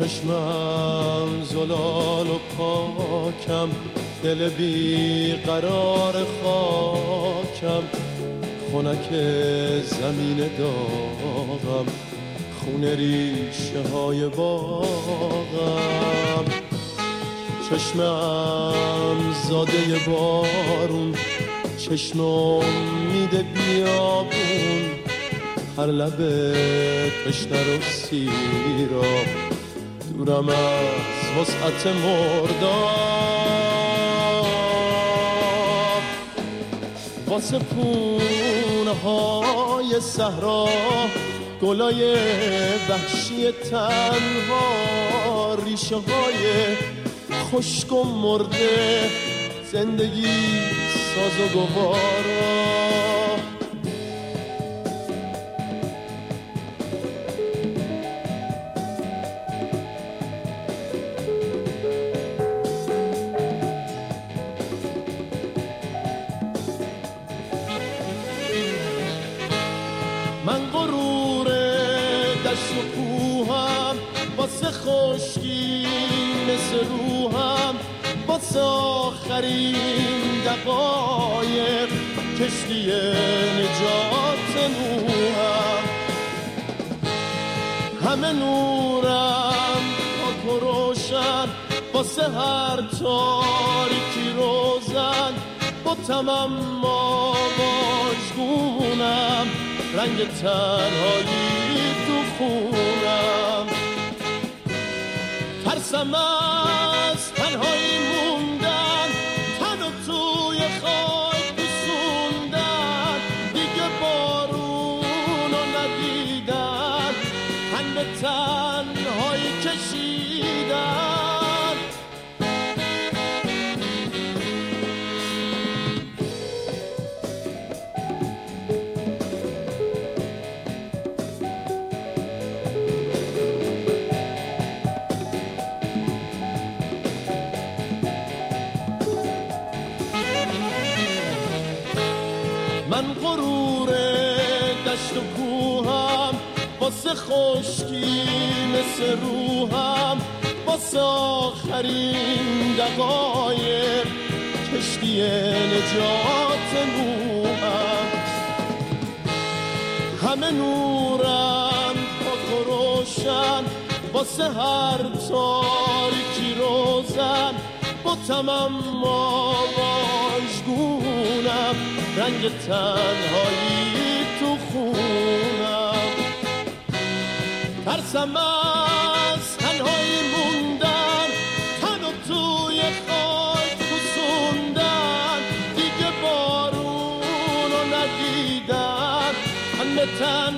چشمم زلال و پاکم، دل بی قرار خاکم، خنک زمین داغم، خون ریشه های باغم. چشمم زاده بارون، چشم امید بیابون، هر لب تشنه رو سیراب، دورم از وسعت مرداب. واسه پونه های صحرا، گلای وحشی تنها، ریشه های خشک و مرده، زندگی ساز و گوارا. من غرور دشت و کوهم، واسه خشکی مثل روحم، واسه آخرین دقایق کشتی نجات نوحم. همه نورم پاک و روشن، واسه هر تاریکی روزن، با تمام آوازگونم، رنگ تنهایی تو خونم. ترسم از تنهایی موندن، تن و توی خاک بسوندن، دیگه بارون رو ندیدن، تن به تنهایی کشیدن. من غرور دشت و کوهم، واسه خشکی مثل روحم، واسه آخرین دقایق کشتی نجات نوحم. همه نورم پاک و روشن، واسه هر تاریکی روزن، با تمام آوازگونم، رنگ تنهایی تو خونم. ترسم از تنهایی موندن، تن و توی خاک بسوندن، دیگه بارون رو ندیدن، تن به تن